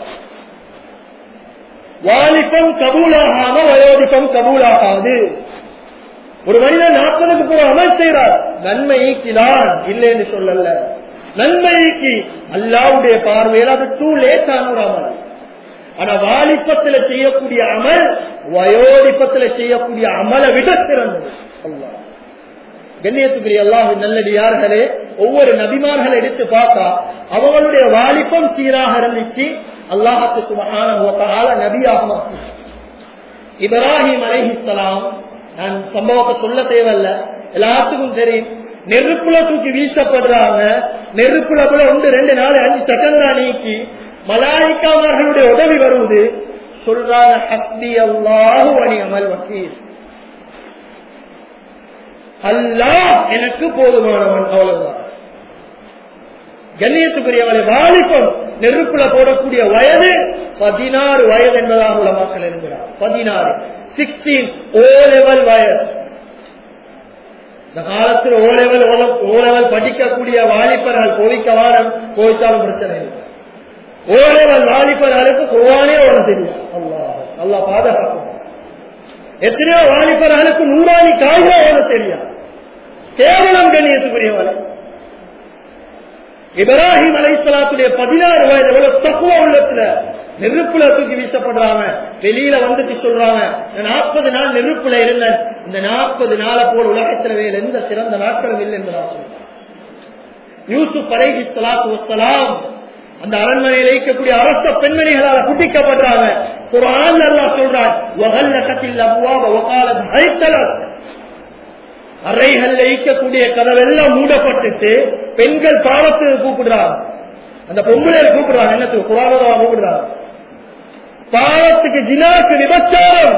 வாலிபம் கபூலாகாம வயோதிபம் கபூலாகாது. ஒரு மனிதன் நாற்பதுக்கு போற அமல் செய்யறார், நன்மை ஈக்கிதான் இல்லைன்னு சொல்லல. நன்மை ஈக்கி அல்லாஹ்வுடைய பார்வையில் அது டூ லேட்டான ஒரு அமல். ஆனா வாலிபத்துல செய்யக்கூடிய அமல் வயோதிபத்துல செய்யக்கூடிய அமலை விட சிறந்தது. அல்லாஹ் கண்ணியத்துக்குரிய அல்லாஹ்வின் நல்லடியார்களே, ஒவ்வொரு நபிமார்களை எடுத்து பார்த்தா அவங்களுடைய வாலிபம் சீராக இருந்துச்சு. அல்லாஹ்வுக்கு சுப்ஹானஹு வ தஆலா நபியாக மாற்றினார். இப்ராஹிம் அலைஹிஸ்ஸலாம், நான் சம்பவத்தை சொல்ல தேவையில்ல, எல்லாத்துக்கும் தெரியும். நெருப்புல தூக்கி வீசப்படுறாங்க, நெருப்புல போல ஒன்று ரெண்டு நாலு அஞ்சு செகண்டா நீக்கி மலாயிக்காமார்களுடைய உதவி வருவது. சொல்றாங்க, ஹஸ்பி அல்லாஹு வ நிஅமல் வக்கீல், அல்லாஹ் எனக்கு போதுமானவன். அவ்வளவுதான். கண்ணியத்துக்குரியவளை வாலிபம் நெருப்புல போடக்கூடிய வயது பதினாறு வயது என்பதாக உலமாக்கள் இருக்கிறார். பதினாறு சிக்ஸ்டீன் ஓ லெவல் வயது. இந்த காலத்தில் ஓ லெவல் ஓ லெவல் படிக்கக்கூடிய வாலிபர்கள் கோவிக்க வாரம் கோவிச்சாலும் பிரச்சனை இல்லை. ஓ லெவல் வாலிபர்களுக்கு குர்ஆனே ஓட தெரியும். அல்லாஹ் அல்லாஹ் பாதுகாக்கும். எத்தனையோ வாலிபர்களுக்கு நூறாணி காய்கறி ஓட தெரியாது. கேவலம் கண்ணியத்துக்குரியவரை. இப்ராஹிம் அலைஹிஸ்ஸலாத்துடைய பதினாறு வயது எவ்வளவு தக்குவா உள்ளத்துல நெருப்புல தூக்கி வீசப்படுறாங்க. வெளியில வந்துட்டு சொல்றாங்க, நாற்பது நாள் நெருப்புல இருந்தேன், இந்த நாற்பது நாளை போல் உலகத்துல வேறு எந்த சிறந்த நாட்களும் இல்லை என்பதா சொல்றாங்க. யூசுப் அலைஹிஸ்ஸலாத்து வஸ்ஸலாம் அந்த அரண்மனையில் இருக்கக்கூடிய அரச பெண்மணிகளால் குட்டிக்கப்படுறாங்க. குர்ஆன்ல அல்லாஹ் சொல்றான், வகல்லகத்தில் அப்வாப வகாலத் ஹைத்தலத், அறைகள் இருக்கக்கூடிய கதவெல்லாம் மூடப்பட்டுட்டு பெண்கள் பாவத்துக்கு கூப்பிடுறாங்க. அந்த பொம்பளையை கூப்பிடுறாங்க. என்னத்துக்கு? குர்ஆன்ல கூப்பிடுறாங்க. பாவத்துக்கு, ஜினாக்கு, விபச்சாரம்.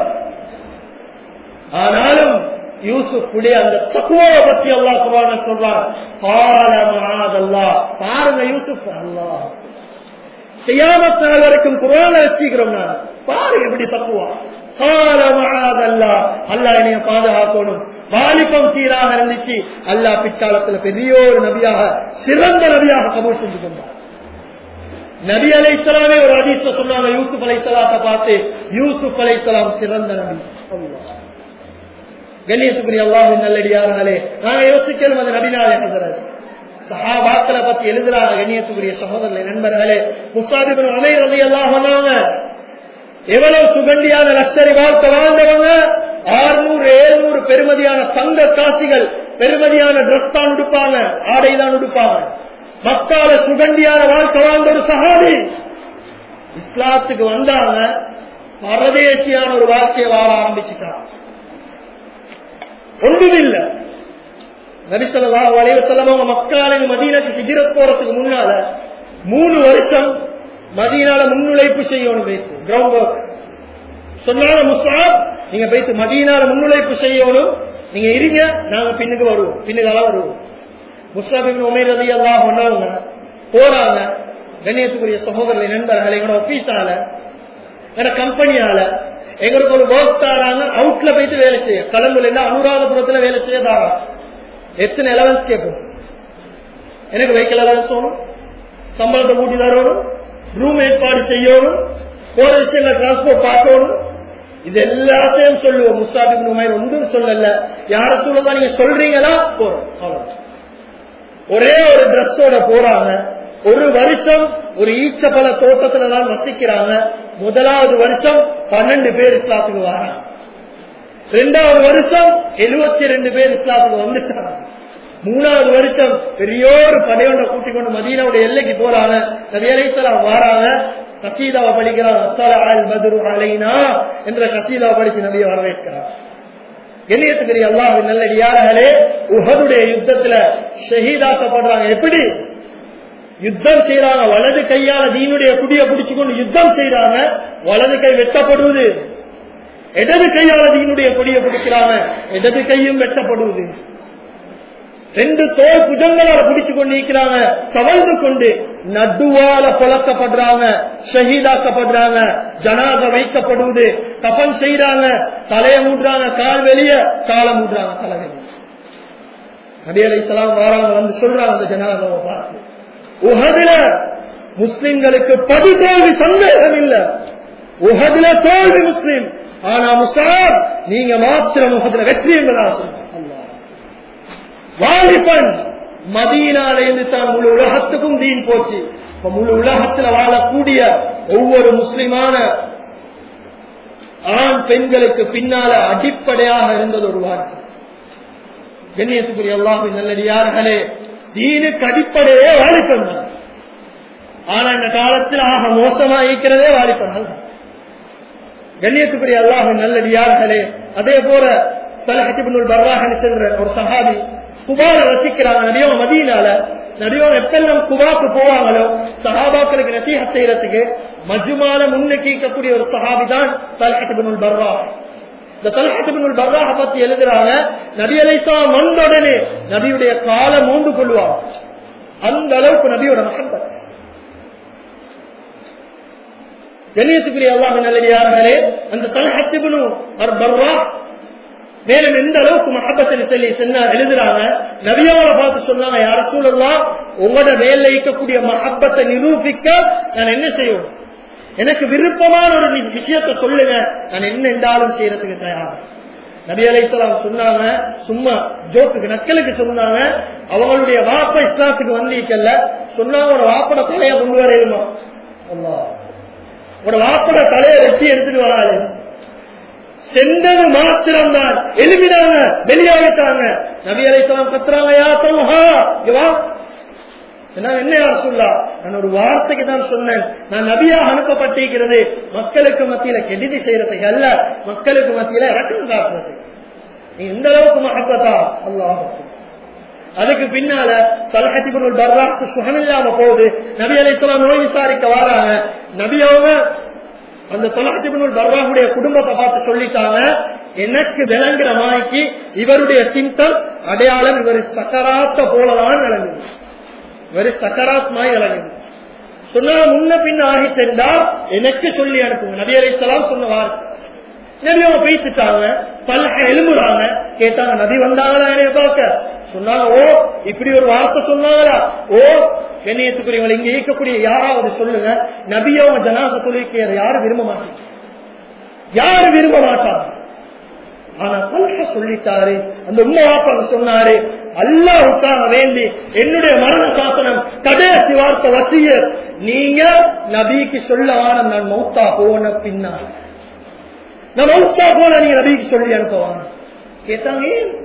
ஆனாலும் யூசுஃபுடைய அந்த தக்வாவை பற்றி அல்லாஹ் குர்ஆன்ல சொல்றான். கால மஆதல்லாஹ், பாருங்க யூசுப், அல்லாஹ் கியாமத் நாள் வரைக்கும் குர்ஆன்ல வச்சிக்கிறோம். நான் பாருங்க எப்படி தக்வா. கால மஆதல்லாஹ், அல்லாஹ் என்னைய பாதுகாக்கணும். வாலிபம் சீராக இருந்துச்சு. அல்லாஹ் பிற்காலத்துல பெரிய ஒரு நபியாக, சிறந்த நபியாக கபூல் செஞ்சு கொண்டார். நபி அலைஹிஸ்ஸலாமே ஒரு ஹதீஸ்ல சொன்னாங்க யூசுப் அலைஹிஸ்ஸலாத்தை பார்த்து, யூசுப் அலைஹிஸ்ஸலாம் சிறந்த நபி. அல்லாஹ் கண்ணியத்துக்குரிய அல்லாஹ்வின் நல்லடியார்களே, நாங்க யோசிக்கணும் அந்த நபிநாயகம் சஹாபாக்களை பத்தி எழுதுறாங்க. கண்ணியத்துக்குரிய சகோதரர்களே, நண்பர்களே, முஸாப் இப்னு உமைர் ரலியல்லாஹு அன்ஹு எவ்வளவு சுகண்டியான லக்ஸரி வாழ்க்கை வாழ்ந்தவங்க. ஆறுநூறு எழுநூறு பெருமதியான தங்க காசிகள், பெருமதியான டிரெஸ் தான் உடுப்பாங்க, ஆடை தான் உடுப்பாங்க. மக்கால சுகண்டியான வாழ்க்கை வாழ்ந்த ஒரு சஹாபி இஸ்லாத்துக்கு வந்தாங்க. பரதேசியான ஒரு வாழ்க்கையை வாழ ஆரம்பிச்சுட்டாங்க. ஒன்றுமில்ல. நபி ஸல்லல்லாஹு அலைஹி வஸல்லம் அவங்க மக்காவிலிருந்து மதீனாக்கு ஹிஜ்ரத் போறதுக்கு முன்னால மூணு வருஷம் மதீனால முன்னுழைப்பு செய்யணும். போயிட்டு கிரவுண்ட் ஒர்க் சொன்னாங்க, முஸாப் நீங்க போயிட்டு மதீனால முன்னுழைப்பு செய்யணும், நீங்க இருங்க, நாங்க பின்னுக்கு வருவோம், பின்னுக்கால வருவோம். முஸாப் இப்னு உமைர் ரலியல்லாஹு அன்ஹு போறாங்க. கண்ணியத்துக்குரிய சகோதரர்களை, நண்பர்களை, எங்களோட ஆபீஸால, எங்களோட கம்பெனியால எங்களுக்கு ஒரு ஒர்க் தாராங்க. அவுட்ல போயிட்டு வேலை செய்ய, கலம்புல அனுராதபுரத்துல வேலை செய்ய தாராங்க. எத்தனை அலவன்ஸ் கேட்கும்? எனக்கு வெஹிக்கிள் அலவன்ஸ் வேணும், சம்பளத்தை கூட்டி தரணும், ரூம் ஏற்பாடு செய்யணும், போற விஷயங்கள டிரான்ஸ்போர்ட் பார்க்கணும். இது எல்லாத்தையும் சொல்லுவோம். முஸாப் இப்னு உமைர் ஒன்றும் சொல்லல. யார சொல்லதான் நீங்க சொல்றீங்களா போறோம். ஒரே ஒரு டிரெஸ்ஸோட போறாங்க. ஒரு வருஷம் ஒரு ஈச்சப்பழ தோட்டத்துல தான் வசிக்கிறாங்க. முதலாவது வருஷம் பன்னெண்டு பேர் இஸ்லாத்துக்கு வராங்க. ரெண்டாவது வருஷம் எழுபத்தி ரெண்டு பேர் இஸ்லாத்துக்கு வந்துட்டாங்க. மூணாவது வருஷம் பெரியோரு படையொன்றை கூட்டிக் கொண்டு மதீனாவுடைய எல்லைக்கு போறாங்க. நபி அலைஹிஸ்ஸலாம் வராங்க, கசீதாவை படிக்கிறாங்க. அஸ்ஸலால் பத்ரு அலைனா என்ற கசீதாவை படிச்சு நபியை வரவேற்கிறார். கண்ணியத்துக்குரிய அல்லாஹ்வின் நல்லடியார்களே, உஹதுடைய யுத்தத்துல ஷஹீதாக்கப்படுறாங்க. எப்படி யுத்தம் செய்யறாங்க? வலது கையால தீனுடைய குடியை பிடிச்சுக்கொண்டு யுத்தம் செய்யறாங்க. வலது கை வெட்டப்படுவது. இடது கையால தீனுடைய கொடியை பிடிக்கிறாங்க, இடது கையும் வெட்டப்படுவது. ரெண்டு தோல் புஜங்களால பிடிச்சு கொண்டு இருக்கிறாங்க. தவழ்ந்து கொண்டு நடுவால புழக்கப்படுறாங்க, ஷஹீதாக்கப்படுறாங்க. ஜனாத வைக்கப்படுவது, கஃன் செய்யறாங்க, தலைய மூடுறாங்க, கால் வெளிய, கால மூடுறாங்க, தலை வெளிய. நபி அலைஹிஸ்ஸலாம் வராங்க, வந்து சொல்றாங்க அந்த ஜனாதாவை பார்த்து, உஹதுல முஸ்லிம்களுக்கு படு தோல்வி, சந்தேகம் இல்ல. உஹதுல தோல்வி முஸ்லிம். ஆனா முஸாப் நீங்க மாத்திரம் உஹதுல வெற்றி என்பதா சொல்றாங்க. வாலிபன் மதீனால இருந்து தான் முழு உலகத்துக்கும் தீன் போச்சு. முழு உலகத்தில் வாழக்கூடிய ஒவ்வொரு முஸ்லிமான ஆண் பெண்களுக்கு பின்னால அடிப்படையாக இருந்தது ஒரு வார்த்தை. கண்ணியத்துக்குரிய அல்லாஹ்வின் நல்லடியார்களே, தீனுக்கு அடிப்படையே வாலிபன் தான். ஆனா இந்த காலத்தில் ஆக மோசமா இருக்கிறதே வாலிபன். கண்ணியத்துக்குரிய அல்லாஹ்வின் நல்லடியார்களே, அதே போல தல்ஹா இப்னு பர்ராஹ் என்ற ஒரு சஹாபி குபால வசிக்கிறாங்க. நபியோ மதீனால, நபியோ எப்பெல்லாம் குபாக்கு போவாங்களோ சஹாபாக்களுக்கு நசீஹத் செய்யறதுக்கு மஜ்மால முன்னுக்கு இருக்கக்கூடிய ஒரு சஹாபி தான் தல்ஹா இப்னு பர்ராஹ். இந்த தல்ஹா இப்னு பர்ராஹ் பத்தி எழுதுறாங்க, நபி அலைஹிஸ்ஸலாம் வந்த உடனே நபியுடைய காலை மூண்டு கொள்வாங்க. அந்த அளவுக்கு நபியோட மஹப்பத். கண்ணியத்துக்குரிய அல்லாஹ்வின் நல்லடியார்களே, அந்த தல்ஹா இப்னு பர்ராஹ் மேலும் எந்த அளவுக்கு மஹப்பத்தை சொல்லி சொன்னார் எழுதுறாங்க. நபியாவை பார்த்து சொன்னாங்க, யா ரசூலல்லாஹ், உங்களோட மேல இருக்கக்கூடிய மஹப்பத்தை நிரூபிக்க நான் என்ன செய்யணும்? எனக்கு விருப்பமான ஒரு விஷயத்தை சொல்லுங்க, நான் என்ன என்றாலும் செய்யறதுக்கு தயார். நபி அலைஹிஸ்ஸலாம் சொன்னாங்க, சும்மா ஜோக்குக்கு நக்கலுக்கு சொன்னாங்க, அவங்களுடைய வாப்ப இஸ்லாத்துக்கு வந்திருக்கல, சொன்னாங்க ஒரு வாப்பட தலையை கொண்டு வரையுமா, ஒரு வாப்பட தலையை வெட்டி எடுத்துட்டு வராது, சென்றது மாத்திரம்தான், எழுதினாங்க, வெளியாகிட்டாங்க. நபி அலைஹிஸ்ஸலாம் கத்துறாங்க, யா தல்ஹா வா. என்ன யார் சொல்லா, நான் ஒரு வார்த்தைக்கு தான் சொன்னேன், நான் நபியாக அனுப்பப்பட்டிருக்கிறது மக்களுக்கு மத்தியில கெடுதி செய்யறதுக்கு அல்ல, மக்களுக்கு மத்தியில இறக்கம் காட்டுறது. நீ எந்த அளவுக்கு மஹப்பத்தா அல்லாஹ். அதுக்கு பின்னால தல்ஹா இப்னு பர்ராக்கு சுகம் இல்லாம போகுது. நபி அலைஹிஸ்ஸலாம் நோய் விசாரிக்க வராங்க. நபி அவங்க அந்த தல்ஹா இப்னு பர்ராவுடைய குடும்பத்தை பார்த்து சொல்லிட்டாங்க, எனக்கு விளங்குற மாய்க்கு இவருடைய சிம்டம் அடையாளம் இவர் சக்கராத்த போலதான் விளங்குது, வெறும் சக்கராத் மாய் விளங்குது. சொன்னா முன்ன பின்ன ஆகிட்டா எனக்கு சொல்லி அனுப்புங்க. நபி அலைஹிஸ்ஸலாம் சொன்ன வார்த்தை. நபி அவங்க பேசிட்டாங்க, பல்ஹ எழுமுறாங்க, கேட்டாங்க நபி வந்தாங்களா என்னைய பார்க்க. சொன்னாங்க, ஓ இப்படி ஒரு வார்த்தை சொன்னாங்களா, ஓ கண்ணியத்துக்குரியவங்களை இங்க இருக்கக்கூடிய யாராவது சொல்லுங்க, நபி அவங்க ஜனாஸ தொழுகையை யாரு விரும்ப மாட்டாங்க, யாரு விரும்ப மாட்டாங்க. ஆனா பல்ஹ சொல்லிட்டாரு, அந்த உம்மா வாப்பா சொன்னாரு, அல்லாஹ்வுக்காக வேண்டி என்னுடைய மரண சாசனம் கடைசி வார்த்தை வசியத், நீங்க நபிக்கு சொல்ல ஆரம் நான் மௌத்தா போன பின்னால், நான் மௌத்தா போன நீங்க நபிக்கு சொல்லி அனுப்புவாங்க. கேட்டாங்க,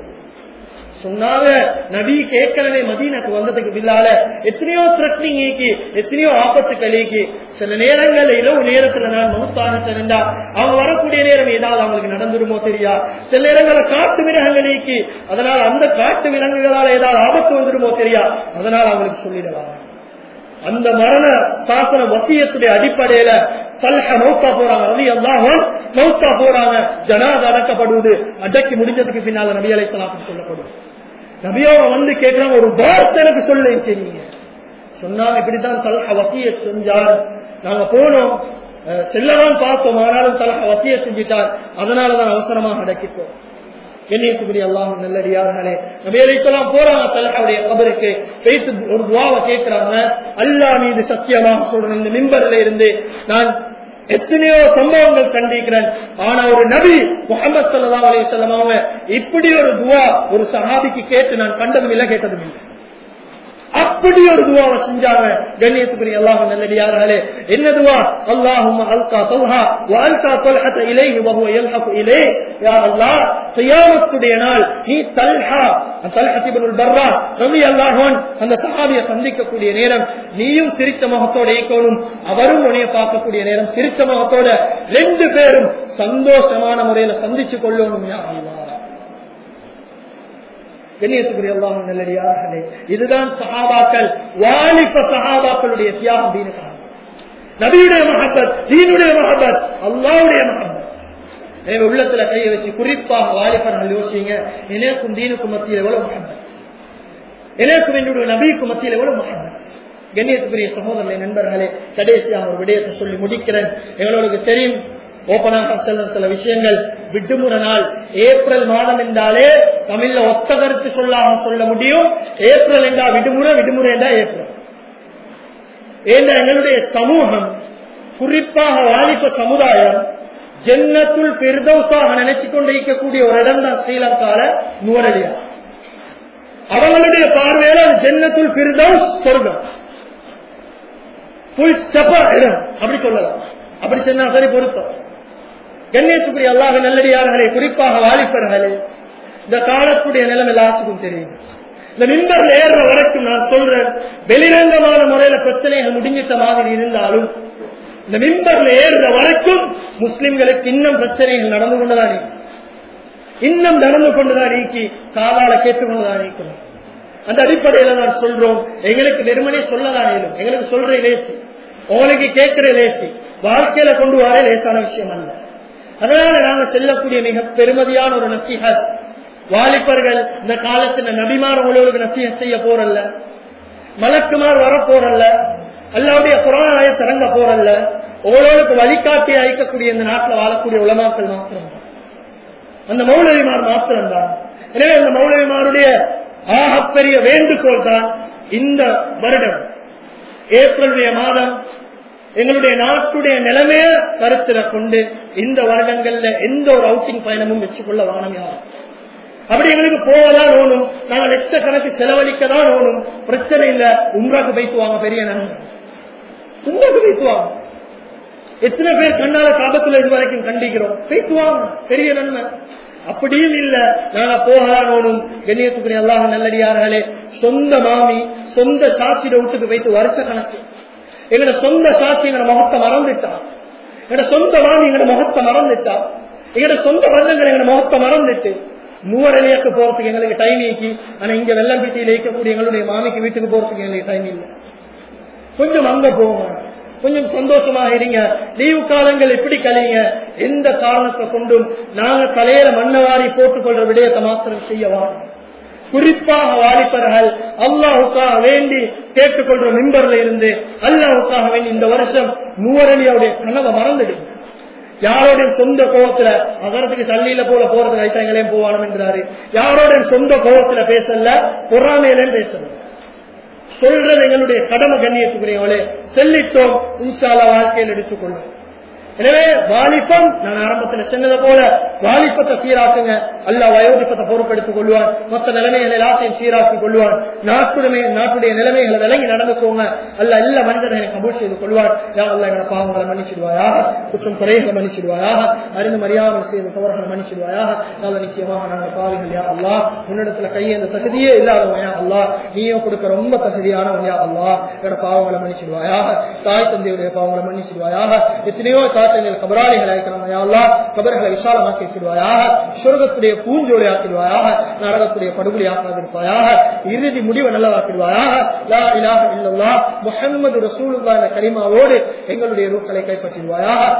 சொன்னாங்க நபி கேட்கறவே மதீனாக்கு வந்ததுக்கு பின்னால எத்தனையோ பிரச்சனைக்கு, எத்தனையோ ஆபத்துக்களுக்கு, சில நேரங்கள்ல இரவு நேரத்துல நான் மௌத்தாகிட்டா அவங்க வரக்கூடிய நேரம் ஏதாவது அவங்களுக்கு நடந்துருமோ தெரியா, சில நேரங்கள காட்டு விலங்குகளுக்கு, அதனால அந்த காட்டு விலங்குகளால ஏதாவது ஆபத்து வந்துருமோ தெரியா, அதனால அவங்களுக்கு சொல்லிடலாம். அந்த மரண சாசன வசியத்துடைய அடிப்படையில தல்ஹா மௌத்தா போறாங்க, ரலி அல்லாஹு மௌத்தா போறாங்க, ஜனாஸா அடக்கப்படுவது. அடக்கி முடிஞ்சதுக்கு பின்னால நபி அலைஹிஸ்ஸலாம் சொல்லப்படுது. நபியோட வந்து கேட்கிறாங்க, ஒரு வார்த்தை எனக்கு சொல்ல செய்யுங்க. சொன்னாங்க, இப்படித்தான் தல்ஹா வசியத் செஞ்சார், நாங்க போனோம் செல்லதான் பார்த்தோம், ஆனாலும் தல்ஹா வசியத் செஞ்சிட்டார், அதனாலதான் அவசரமாக அடக்கிட்டோம். கண்ணியத்துக்குரிய அல்லாஹ் நல்லடியார்களே, நபி அலைஹிஸ்ஸலாம் போறாங்க தல்ஹாவுடைய கபருக்கு, பேசி ஒரு துஆவை கேட்கிறாங்க. அல்லாஹ் மீது சத்தியமாக சொல்றேன், இந்த மிம்பர்ல இருந்து நான் எத்தனையோ சம்பவங்கள் கண்டிருக்கிறேன், ஆனா ஒரு நபி முஹம்மது ஸல்லல்லாஹு அலைஹி வஸல்லம் அவங்க இப்படி ஒரு துஆ ஒரு சஹாபிக்கு கேட்டு நான் கண்டதும் இல்லை, கேட்டதும் இல்லை. அப்படி ஒரு துஆவை செஞ்சாங்க. கண்ணியத்துக்குரிய அல்லாஹ் நல்லடியார்களே, என்ன துஆ? அல்லாஹும்ம அல்கா தல்ஹா வ அல்கா தல்ஹத இலைஹி வ ஹுவ யல்ஹகு இலைஹி. யா அல்லாஹ், கியாமத்துடைய நாள் நீ தல்ஹா தல்ஹா இப்னு பர்ரா ரலியல்லாஹு அன்ஹு அந்த சஹாபியை சந்திக்கக்கூடிய நேரம் நீயும் சிரிச்ச முகத்தோட இருக்கணும், அவரும் உன்னைய பார்க்கக்கூடிய நேரம் சிரிச்ச முகத்தோட ரெண்டு பேரும் சந்தோஷமான முறையில சந்திச்சு கொள்ளணும். யா அல்லாஹ். கண்ணியத்துக்குரிய அல்லாஹ் நல்லடியார்களே, இதுதான் சஹாபாக்கள், வாலிப சஹாபாக்களுடைய தியாகம். தீனுக்காக நபியுடைய மஹப்பத், தீனுடைய மஹப்பத், அல்லாஹ்வுடைய மஹப்பத். உள்ளத்துல கையை வச்சு குறிப்பாக வாலிபர்கள் யோசிங்க, எனக்கும் தீனுக்கும் மத்தியில் எவ்வளவு மஹப்பத், எனக்கும் என்னுடைய நபிக்கும் மத்தியில் எவ்வளவு மஹப்பத். கண்ணியத்துக்குரிய சகோதரர்களே, நண்பர்களே, கடைசியாக ஒரு விடயத்தை சொல்லி முடிக்கிறேன். எங்களுக்கு தெரியும், ஓப்பனாக செல்ல சில விஷயங்கள். விடுமுறை நாள் ஏப்ரல் மாதம் என்றாலே தமிழ்ல ஒத்த கருத்து சொல்லாம சொல்ல முடியும். ஏப்ரல் என்றா விடுமுறை, விடுமுறை என்றா ஏப்ரல். ஏன்னா எங்களுடைய சமூகம், குறிப்பாக வாலிப சமுதாயம் ஜன்னத்துல் ஃபிர்தௌஸாக நினைச்சு கொண்டு இருக்கக்கூடிய ஒரு இடம் தான் ஸ்ரீலங்கால நுவரெலியா. அவங்களுடைய பார்வையில ஜன்னத்துல் ஃபிர்தௌஸ் சொர்க்கம், புல் ஸ்டெப்பா இடம் அப்படி சொல்லலாம். அப்படி சொன்னா சரி பொருத்தம். கண்ணியத்துக்குரிய அல்லாஹ் நல்லடியார்களே, குறிப்பாக வாலிபர்களே, இந்த காலத்துடைய நிலைமை எல்லாத்துக்கும் தெரியும். இந்த மிம்பர்ல ஏறுற வரைக்கும் நான் சொல்றேன், வெளிரங்கமான முறையில பிரச்சனைகள் முடிஞ்சிட்ட மாதிரி இருந்தாலும் இந்த மிம்பர்ல ஏறுற வரைக்கும் முஸ்லிம்களுக்கு இன்னும் பிரச்சனைகள் நடந்து கொண்டுதான் இருக்கு, இன்னும் நடந்து கொண்டுதான் நீக்கி காலால கேட்டுக்கொண்டுதான் இருக்கணும். அந்த அடிப்படையில நான் சொல்றோம், எங்களுக்கு வெறுமனே சொல்லதான் இயலும், எங்களுக்கு சொல்ற லேசி, உங்களுக்கு கேட்கிற லேசி, வாழ்க்கையில கொண்டு வர லேசான விஷயம் அல்ல. அதனால நாங்க செல்லக்கூடிய மிக பெருமதியான ஒரு நசீஹத், வாலிபர்கள் இந்த காலத்துல நபிமார் உங்களுக்கு நசீஹத் செய்ய போறல்ல, மலக்குமார் வர போறல்ல, அல்லாஹ்வுடைய குர்ஆன் ஆயத் இறங்க போறல்ல, உங்களுக்கு வழிகாட்டி அழைக்கக்கூடிய இந்த நாட்டில் வாழக்கூடிய உலமாக்கள் மாத்திரம், அந்த மௌலவிமார் மாத்திரம் தான். எனவே அந்த மௌலவிமாருடைய ஆகப்பெரிய வேண்டுகோள் தான், இந்த வருடம் ஏப்ரலுடைய மாதம் எங்களுடைய நாட்டுடைய நிலைமைய கருத்துல கொண்டு இந்த வருடங்கள்ல எந்த ஒரு அவுட்டிங் பயணமும் வச்சுக்கொள்ள வானம் யாரும். அப்படி எங்களுக்கு போவதான் ஓணும், நாங்கள் லட்சக்கணக்கு செலவழிக்கதான் ஓணும், பிரச்சனை இல்ல. உம்ராக்கு வைத்துவாங்க, பெரிய நன்மை. உம்ராக்கு வைத்துவாங்க. எத்தனை பேர் கண்ணால காபத்துல இது வரைக்கும் கண்டிக்கிறோம், வைத்துவாங்க, பெரிய நன்மை. அப்படியும் இல்ல, நாங்க போகலாம் ஓணும். கண்ணியத்துக்குரிய அல்லாஹ் நல்லடியார்களே, சொந்த மாமி சொந்த சாட்சியிட வீட்டுக்கு வைத்து வருஷ கணக்கு எங்கட சொந்த சாட்சி எங்கட முகத்தை மறந்துட்டா, எங்கட சொந்த மாமி எங்கட முகத்தை மறந்துட்டா, எங்கட சொந்த பந்தங்கள் எங்கட முகத்தை மறந்துட்டு நூறலையாக்கு போறதுக்கு எங்களுக்கு டைம் இருக்கு. ஆனா இங்க வெள்ளம்பீட்டியில் இருக்கக்கூடிய எங்களுடைய மாமிக்கு வீட்டுக்கு போறதுக்கு எங்களுக்கு டைம் இல்லை. கொஞ்சம் அங்க போங்க, கொஞ்சம் சந்தோஷமாக இருங்க. லீவு காலங்கள் எப்படி கழிங்க. எந்த காரணத்தை கொண்டும் நாங்க தலையில மண்ணவாரி போட்டுக் கொள்ற விடயத்தை மாத்திரம் செய்யவா. குறிப்பாக வாலிபர்கள் அல்லாஹுக்காக வேண்டி கேட்டுக்கொள்ற மிம்பர்ல இருந்து அல்லாஹுக்காக வேண்டி இந்த வருஷம் நூறலியாவுடைய கனவை மறந்துடுங்க. யாரோட சொந்த கோபத்துல அகரத்துக்கு தள்ளியில போல போறது கைத்தங்களையும் போவானும் என்கிறாரு. யாரோட சொந்த கோபத்துல பேசல, பொறாமையிலும் பேசல. சொல்றது எங்களுடைய கடமை. கண்ணியத்துக்குரியவளே, செல்லிட்டோம், இன்ஷா அல்லாஹ் வாழ்க்கையில் எடுத்துக்கொள்ளும். எனவே வாலிபம், நான் ஆரம்பத்தில் சொன்னதை போல வாலிபத்தை சீராக்குங்க. அல்லாஹ் வயோதிபத்தை பொறுப்பெடுத்துக் கொள்வான். மொத்த நிலைமைகளை எல்லாத்தையும் சீராக்கிக் கொள்வான். நாட்டுடைய நாட்டுடைய நிலைமைகளை விளங்கி நடந்துக்கோங்க. அல்லாஹ் எல்லா மனிதர்களை கபூல் செய்து கொள்வான். யா அல்லாஹ் எங்களோட பாவங்களை மன்னிச்சிடுவாயாக, குற்றம் குறைகளை மன்னிச்சிடுவாயாக, அறிந்து மரியாதை செய்த தவறுகளை மன்னிச்சிடுவாயாக. நல்ல நிச்சயமாக நாங்கள் பாவிகள். யா அல்லாஹ், உன்னிடத்துல கையேந்த தகுதியே இல்லாதவன். யா அல்லாஹ், நீயோ கொடுக்க ரொம்ப தகுதியானவன். யா அல்லாஹ், எங்களோட பாவங்களை மன்னிச்சிடுவாயாக, தாய் தந்தையுடைய பாவங்களை மன்னிச்சிடுவாயாக. எத்தனையோ கபராளிகளை கபர்களை விசாலமாக்கி வச்சிருவாயாக, சொர்க்கத்துடைய பூஞ்சோலை ஆக்கிடுவாயாக, நரகத்துடைய படுகொலை ஆக்காதிருப்பாயாக, இறுதி முடிவை நல்லதாக்கிடுவாயாக. லா இலாஹ இல்லல்லாஹ் முஹம்மது ரசூலுல்லாஹ் என்ற கலிமாவோடு எங்களுடைய ரூஹ்களை கைப்பற்றிடுவாயாக.